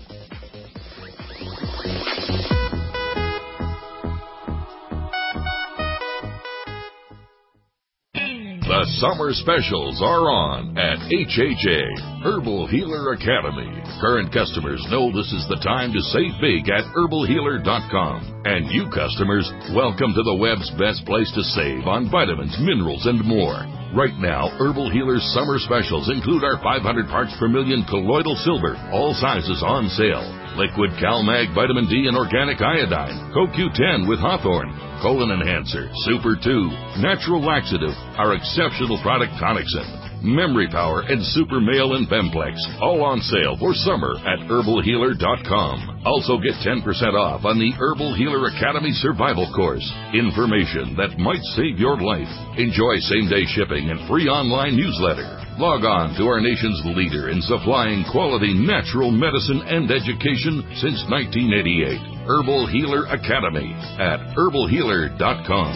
The summer specials are on at H H A, Herbal Healer Academy. Current customers know this is the time to save big at herbal healer dot com. And you customers, welcome to the web's best place to save on vitamins, minerals, and more. Right now, Herbal Healer's summer specials include our five hundred parts per million colloidal silver, all sizes on sale. Liquid CalMag Vitamin D and Organic Iodine, Co Q ten with Hawthorne, Colon Enhancer, Super two, Natural Laxative, our exceptional product Tonicsyn, Memory Power, and Super Male and Bemplex, all on sale for summer at herbal healer dot com. Also get ten percent off on the Herbal Healer Academy Survival Course. Information that might save your life. Enjoy same-day shipping and free online newsletter. Log on to our nation's leader in supplying quality natural medicine and education since nineteen eighty-eight. Herbal Healer Academy at herbal healer dot com.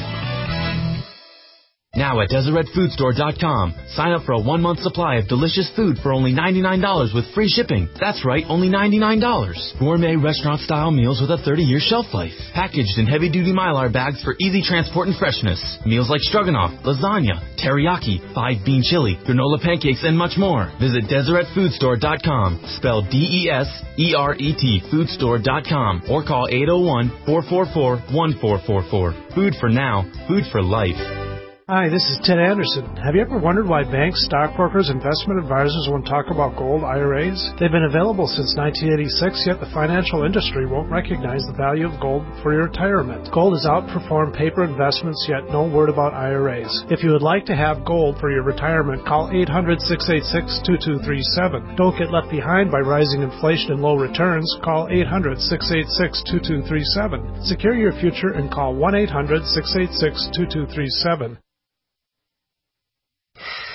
Now at Deseret Food Store dot com, sign up for a one-month supply of delicious food for only ninety-nine dollars with free shipping. That's right, only ninety-nine dollars. Gourmet restaurant-style meals with a thirty-year shelf life. Packaged in heavy-duty Mylar bags for easy transport and freshness. Meals like stroganoff, lasagna, teriyaki, five-bean chili, granola pancakes, and much more. Visit Deseret Food Store dot com, spelled D E S E R E T, food store dot com, or call eight oh one, four four four, one four four four. Food for now, food for life. Hi, this is Ted Anderson. Have you ever wondered why banks, stockbrokers, investment advisors won't talk about gold I R As? They've been available since nineteen eighty-six, yet the financial industry won't recognize the value of gold for your retirement. Gold has outperformed paper investments, yet no word about I R As. If you would like to have gold for your retirement, call eight hundred, six eight six, two two three seven. Don't get left behind by rising inflation and low returns. Call eight hundred, six eight six, two two three seven. Secure your future and call one eight hundred, six eight six, two two three seven.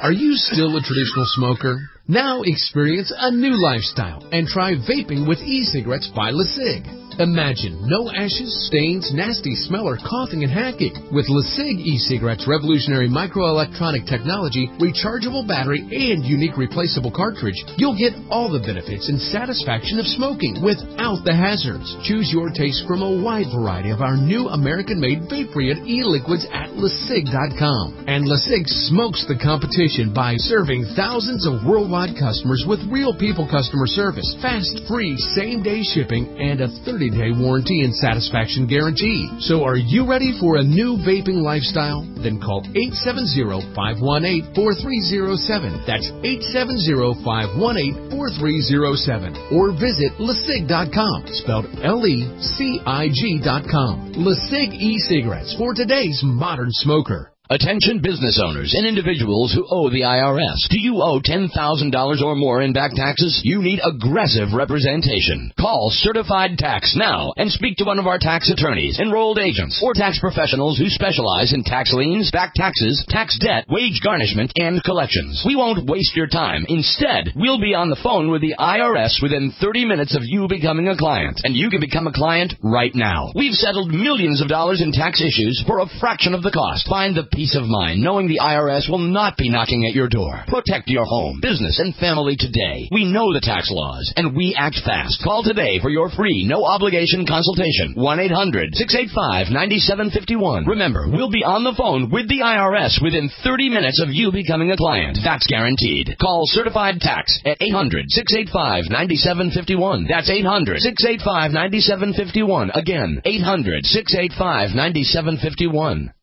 Are you still a traditional smoker? Now experience a new lifestyle and try vaping with e-cigarettes by LeSig. Imagine no ashes, stains, nasty smell, or coughing and hacking. With LeSig e-cigarettes' revolutionary microelectronic technology, rechargeable battery, and unique replaceable cartridge, you'll get all the benefits and satisfaction of smoking without the hazards. Choose your taste from a wide variety of our new American-made vape-free e-liquids at LeSig dot com. And LeSig smokes the competition by serving thousands of worldwide customers with real people customer service, fast, free, same-day shipping, and a thirty-day warranty and satisfaction guarantee. So are you ready for a new vaping lifestyle? Then call eight seven zero, five one eight, four three zero seven. That's eight seven zero, five one eight, four three zero seven. Or visit LeSig dot com, spelled L E C I G dot com. LeSig e-cigarettes for today's modern smoker. Attention business owners and individuals who owe the I R S. Do you owe ten thousand dollars or more in back taxes? You need aggressive representation. Call Certified Tax now and speak to one of our tax attorneys, enrolled agents, or tax professionals who specialize in tax liens, back taxes, tax debt, wage garnishment, and collections. We won't waste your time. Instead, we'll be on the phone with the I R S within thirty minutes of you becoming a client. And you can become a client right now. We've settled millions of dollars in tax issues for a fraction of the cost. Find the peace of mind knowing the I R S will not be knocking at your door. Protect your home, business, and family today. We know the tax laws, and we act fast. Call today for your free, no-obligation consultation. one eight hundred, six eight five, nine seven five one. Remember, we'll be on the phone with the I R S within thirty minutes of you becoming a client. That's guaranteed. Call Certified Tax at eight hundred, six eight five, nine seven five one. That's eight hundred, six eight five, nine seven five one. Again, eight hundred, six eight five, nine seven five one.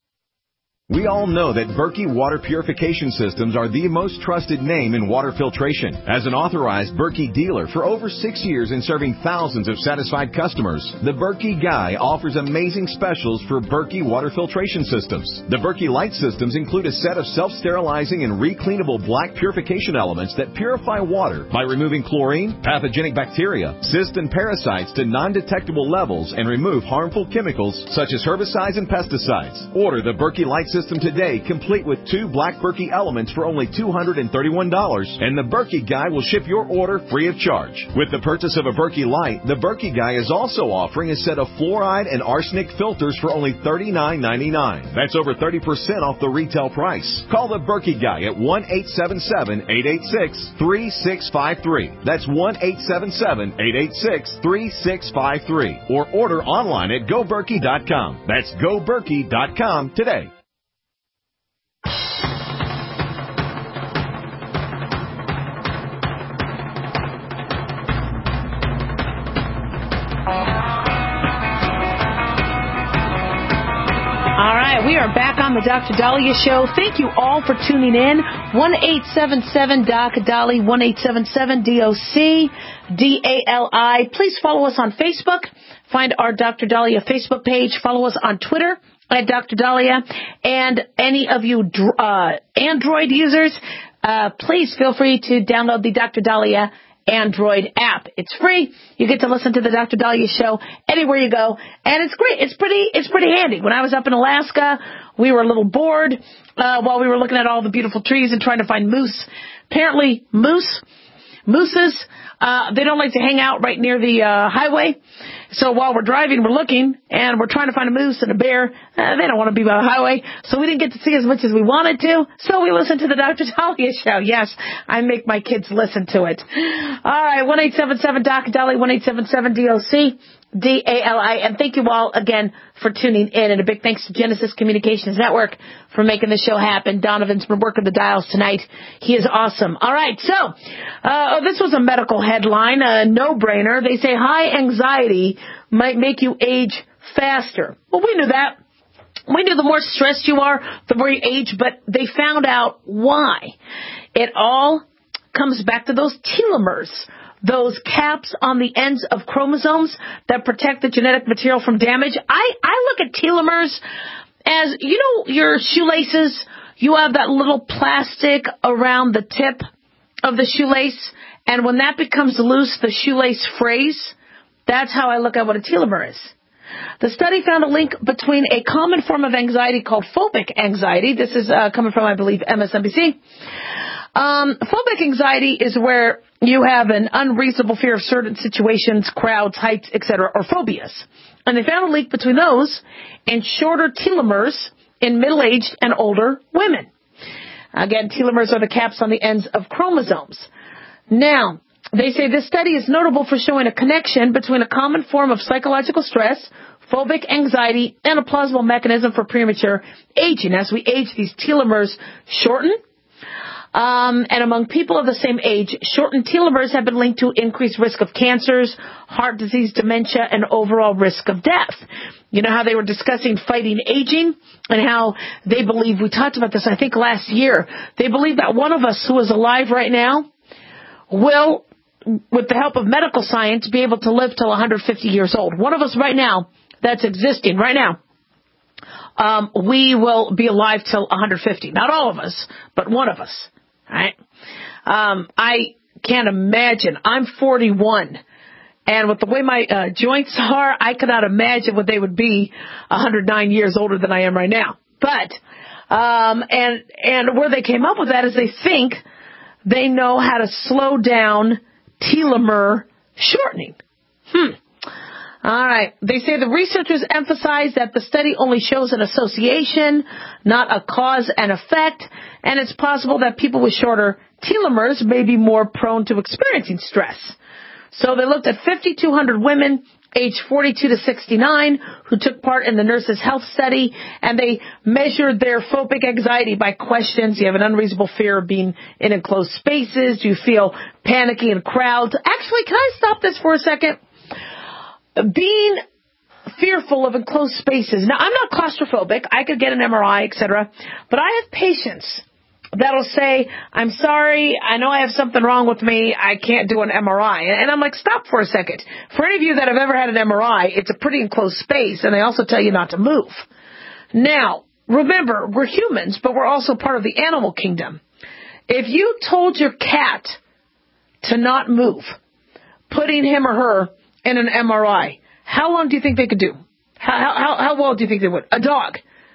We all know that Berkey Water Purification Systems are the most trusted name in water filtration. As an authorized Berkey dealer for over six years and serving thousands of satisfied customers, the Berkey Guy offers amazing specials for Berkey Water Filtration Systems. The Berkey Light Systems include a set of self-sterilizing and recleanable black purification elements that purify water by removing chlorine, pathogenic bacteria, cysts, and parasites to non-detectable levels and remove harmful chemicals such as herbicides and pesticides. Order the Berkey Light Systems today, complete with two black Berkey elements for only two hundred thirty-one dollars, and the Berkey Guy will ship your order free of charge. With the purchase of a Berkey Light, the Berkey Guy is also offering a set of fluoride and arsenic filters for only thirty-nine ninety-nine. That's over thirty percent off the retail price. Call the Berkey Guy at one eight seven seven, eight eight six, three six five three. That's one eight seven seven, eight eight six, three six five three. Or order online at go berkey dot com. That's go berkey dot com today. All right, we are back on the Doctor Dahlia Show. Thank you all for tuning in. one eight seven seven D O C D A L I, one eight seven seven D O C D A L I. Please follow us on Facebook. Find our Doctor Dahlia Facebook page. Follow us on Twitter at Doctor Dahlia. And any of you uh, Android users, uh, please feel free to download the Doctor Dahlia Android app. It's free. You get to listen to the Doctor Dahlia Show anywhere you go, and it's great. It's pretty. It's pretty handy. When I was up in Alaska, we were a little bored uh, while we were looking at all the beautiful trees and trying to find moose. Apparently, moose, mooses, uh, they don't like to hang out right near the uh, highway. So while we're driving, we're looking, and we're trying to find a moose and a bear. Uh, they don't want to be by the highway, so we didn't get to see as much as we wanted to. So we listened to the Doctor Dahlia Show. Yes, I make my kids listen to it. All right, one eight seven seven D O C D A L I, one eight seven seven D O C D A L I. And thank you all again for tuning in. And a big thanks to Genesis Communications Network for making the show happen. Donovan's been working the dials tonight. He is awesome. All right, so uh, this was a medical headline, a no-brainer. They say high anxiety might make you age faster. Well, we knew that. We knew the more stressed you are, the more you age, but they found out why. It all comes back to those telomeres, those caps on the ends of chromosomes that protect the genetic material from damage. I, I look at telomeres as, you know, your shoelaces. You have that little plastic around the tip of the shoelace, and when that becomes loose, the shoelace frays. That's how I look at what a telomere is. The study found a link between a common form of anxiety called phobic anxiety. This is uh, coming from, I believe, M S N B C. Um, phobic anxiety is where you have an unreasonable fear of certain situations, crowds, heights, et cetera, or phobias. And they found a link between those and shorter telomeres in middle-aged and older women. Again, telomeres are the caps on the ends of chromosomes. Now, they say this study is notable for showing a connection between a common form of psychological stress, phobic anxiety, and a plausible mechanism for premature aging. As we age, these telomeres shorten. Um, and among people of the same age, shortened telomeres have been linked to increased risk of cancers, heart disease, dementia, and overall risk of death. You know how they were discussing fighting aging and how they believe, we talked about this, I think, last year, they believe that one of us who is alive right now will, with the help of medical science, be able to live till one hundred fifty years old. One of us right now that's existing right now. Um, we will be alive till one hundred fifty. Not all of us, but one of us. Right? Um, I can't imagine. I'm forty-one. And with the way my uh, joints are, I cannot imagine what they would be one hundred nine years older than I am right now. But, um, and, and where they came up with that is they think they know how to slow down telomere shortening. Hmm. All right. They say the researchers emphasize that the study only shows an association, not a cause and effect, and it's possible that people with shorter telomeres may be more prone to experiencing stress. So they looked at fifty-two hundred women aged forty-two to sixty-nine who took part in the Nurses' Health Study, and they measured their phobic anxiety by questions. Do you have an unreasonable fear of being in enclosed spaces? Do you feel panicky in crowds? Actually, can I stop this for a second? Being fearful of enclosed spaces. Now, I'm not claustrophobic. I could get an M R I, et cetera. But I have patients that'll say, I'm sorry, I know I have something wrong with me. I can't do an M R I. And I'm like, stop for a second. For any of you that have ever had an M R I, it's a pretty enclosed space, and they also tell you not to move. Now, remember, we're humans, but we're also part of the animal kingdom. If you told your cat to not move, putting him or her in an M R I, how long do you think they could do? How how how well do you think they would? A dog.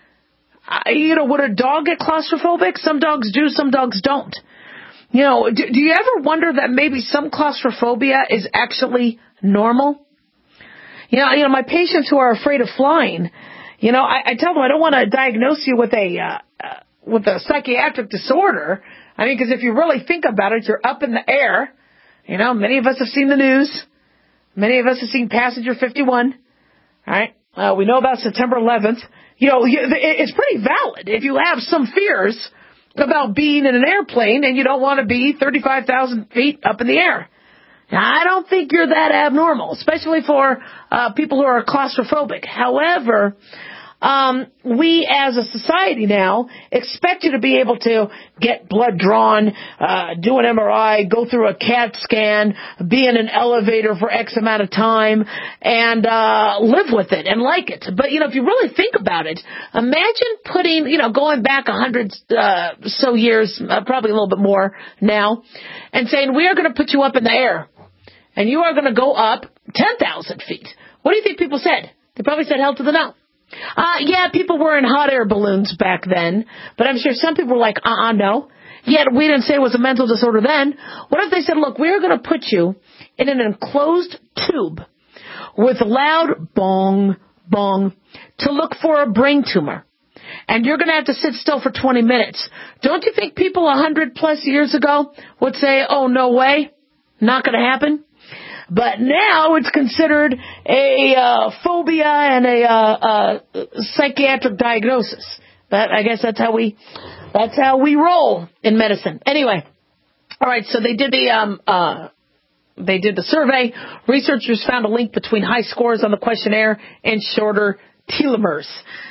Uh, you know, would a dog get claustrophobic? Some dogs do, some dogs don't. You know, do, do you ever wonder that maybe some claustrophobia is actually normal? You know, you know, my patients who are afraid of flying, you know, I, I tell them I don't want to diagnose you with a uh, uh, with a psychiatric disorder. I mean, because if you really think about it, you're up in the air. You know, many of us have seen the news. Many of us have seen Passenger fifty-one, all right? Uh, we know about September eleventh. You know, it's pretty valid if you have some fears about being in an airplane and you don't want to be thirty-five thousand feet up in the air. Now, I don't think you're that abnormal, especially for uh, people who are claustrophobic. However, Um, we as a society now expect you to be able to get blood drawn, uh, do an M R I, go through a CAT scan, be in an elevator for X amount of time, and uh, live with it and like it. But, you know, if you really think about it, imagine putting, you know, going back a hundred uh, so years, uh, probably a little bit more now, and saying, we are going to put you up in the air, and you are going to go up ten thousand feet. What do you think people said? They probably said, hell to the no. Uh, yeah, people were in hot air balloons back then, but I'm sure some people were like, uh-uh, no. Yet we didn't say it was a mental disorder then. What if they said, look, we're going to put you in an enclosed tube with loud bong, bong to look for a brain tumor, and you're going to have to sit still for twenty minutes. Don't you think people a hundred plus years ago would say, oh, no way, not going to happen? But now it's considered a uh, phobia and a uh, uh, psychiatric diagnosis. But I guess that's how we that's how we roll in medicine. Anyway, all right. So they did the um, uh, they did the survey. Researchers found a link between high scores on the questionnaire and shorter telomeres.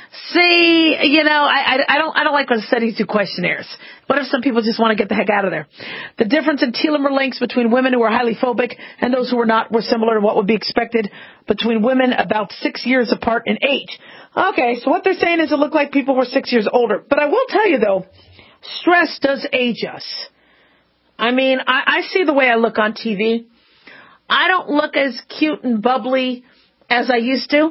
See, you know, I, I, I don't I don't like when studies do questionnaires. What if some people just want to get the heck out of there? The difference in telomere lengths between women who were highly phobic and those who were not were similar to what would be expected between women about six years apart in age. Okay, so what they're saying is it looked like people were six years older. But I will tell you, though, stress does age us. I mean, I, I see the way I look on T V. I don't look as cute and bubbly as I used to.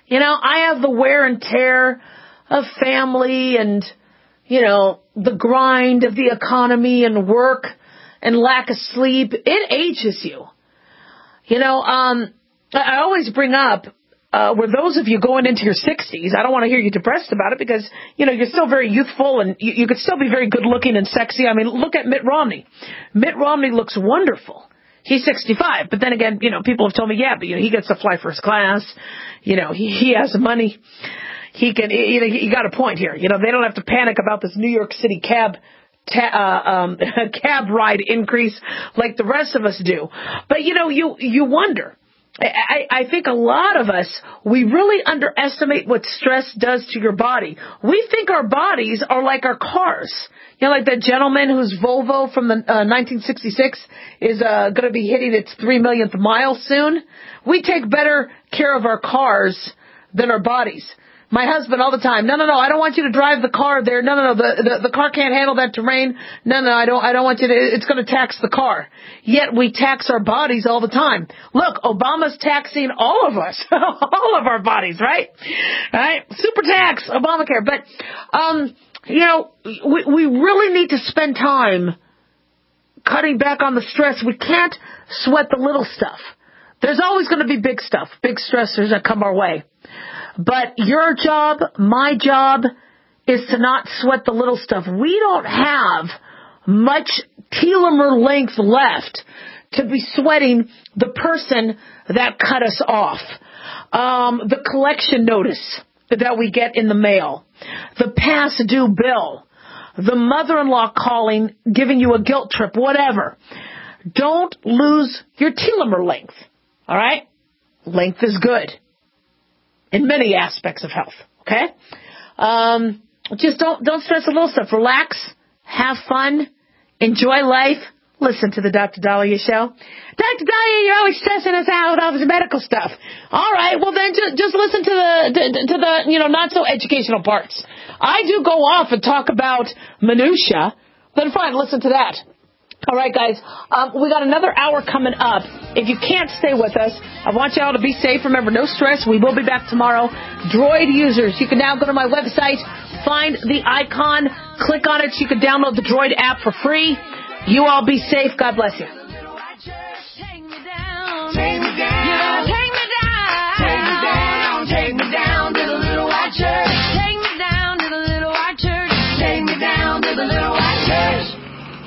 You know, I have the wear and tear of family and, you know, the grind of the economy and work and lack of sleep. It ages you. You know, um, I always bring up, uh, where those of you going into your sixties, I don't want to hear you depressed about it because, you know, you're still very youthful and you, you could still be very good looking and sexy. I mean, look at Mitt Romney. Mitt Romney looks wonderful. He's sixty-five, but then again, you know, people have told me, yeah, but you know, he gets to fly first class. You know, he, he has money. He can, you know, he got a point here. You know, they don't have to panic about this New York City cab, ta- uh, um, cab ride increase like the rest of us do. But, you know, you, you wonder. I, I think a lot of us, we really underestimate what stress does to your body. We think our bodies are like our cars. You know, like that gentleman whose Volvo from the uh, nineteen sixty-six is uh, going to be hitting its three millionth mile soon. We take better care of our cars than our bodies. My husband all the time, no, no, no, I don't want you to drive the car there. No, no, no, the, the, the car can't handle that terrain. No, no, I don't, I don't want you to, it's going to tax the car. Yet we tax our bodies all the time. Look, Obama's taxing all of us, all of our bodies, right? Right? Super tax, Obamacare. But, um, you know, we, we really need to spend time cutting back on the stress. We can't sweat the little stuff. There's always going to be big stuff, big stressors that come our way. But your job, my job, is to not sweat the little stuff. We don't have much telomere length left to be sweating the person that cut us off. Um, the collection notice that we get in the mail, the past due bill, the mother-in-law calling, giving you a guilt trip, whatever. Don't lose your telomere length, all right? Length is good in many aspects of health, okay? Um, just don't don't stress the little stuff. Relax, have fun, enjoy life. Listen to the Doctor Dahlia Show. Doctor Dahlia, you're always stressing us out with all this medical stuff. All right, well then just, just listen to the to, to the you know not so educational parts. I do go off and talk about minutia. Then fine, listen to that. All right, guys, um, we got another hour coming up. If you can't stay with us, I want you all to be safe. Remember, no stress. We will be back tomorrow. Droid users, you can now go to my website, find the icon, click on it so you can download the Droid app for free. You all be safe. God bless you. Take me down. Take me down. Take me down. Take me down to the little white church. Take me down to the little white church. Take me down to the little white church.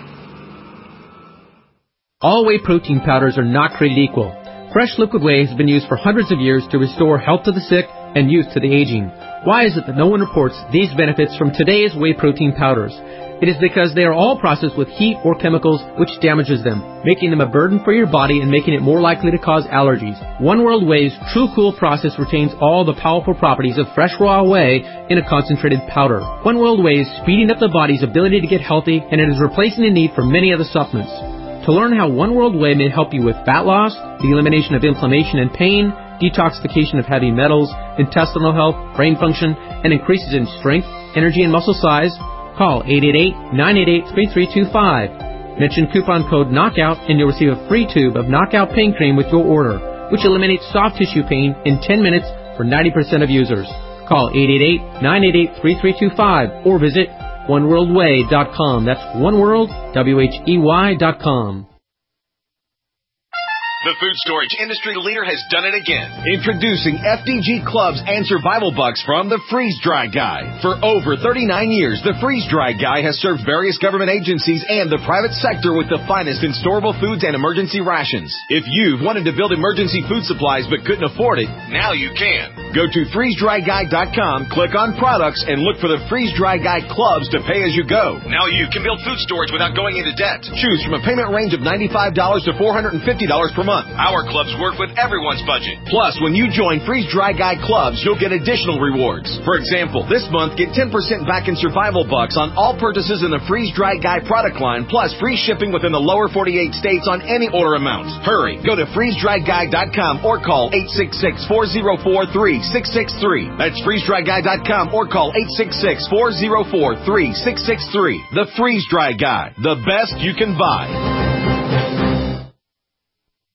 All whey protein powders are not created equal. Fresh liquid whey has been used for hundreds of years to restore health to the sick and youth to the aging. Why is it that no one reports these benefits from today's whey protein powders? It is because they are all processed with heat or chemicals which damages them, making them a burden for your body and making it more likely to cause allergies. One World Whey's True Cool process retains all the powerful properties of fresh raw whey in a concentrated powder. One World Whey is speeding up the body's ability to get healthy, and it is replacing the need for many other supplements. To learn how One World Whey may help you with fat loss, the elimination of inflammation and pain, detoxification of heavy metals, intestinal health, brain function, and increases in strength, energy, and muscle size, call eight eight eight, nine eight eight, three three two five. Mention coupon code KNOCKOUT and you'll receive a free tube of Knockout Pain Cream with your order, which eliminates soft tissue pain in ten minutes for ninety percent of users. Call eight eight eight, nine eight eight, three three two five or visit one world whey dot com. That's oneworld, W H E Y dot com. The food storage industry leader has done it again. Introducing F D G Clubs and Survival Bucks from the Freeze Dry Guy. For over thirty-nine years, the Freeze Dry Guy has served various government agencies and the private sector with the finest in storable foods and emergency rations. If you've wanted to build emergency food supplies but couldn't afford it, now you can. Go to freeze dry guy dot com, click on products, and look for the Freeze Dry Guy Clubs to pay as you go. Now you can build food storage without going into debt. Choose from a payment range of ninety-five dollars to four hundred fifty dollars per month. Our clubs work with everyone's budget. Plus, when you join Freeze Dry Guy Clubs, you'll get additional rewards. For example, this month, get ten percent back in Survival Bucks on all purchases in the Freeze Dry Guy product line, plus free shipping within the lower forty-eight states on any order amount. Hurry, go to freeze dry guy dot com or call eight six six, four zero four, three six six three. That's freeze dry guy dot com or call eight six six, four zero four, three six six three. The Freeze Dry Guy, the best you can buy.